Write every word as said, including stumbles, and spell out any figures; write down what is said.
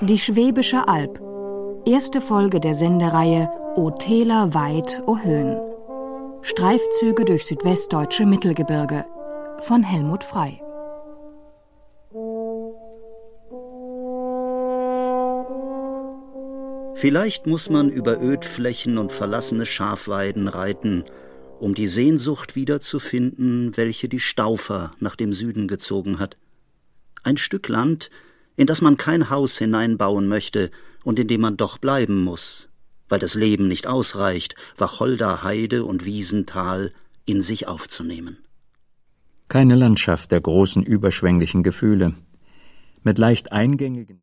Die Schwäbische Alb. Erste Folge der Sendereihe O Täler weit, o Höhen. Streifzüge durch südwestdeutsche Mittelgebirge von Helmut Frey. Vielleicht muss man über Ödflächen und verlassene Schafweiden reiten, um die Sehnsucht wiederzufinden, welche die Staufer nach dem Süden gezogen hat. Ein Stück Land, in das man kein Haus hineinbauen möchte und in dem man doch bleiben muss, weil das Leben nicht ausreicht, Wacholder Heide und Wiesental in sich aufzunehmen. Keine Landschaft der großen überschwänglichen Gefühle, mit leicht eingängigen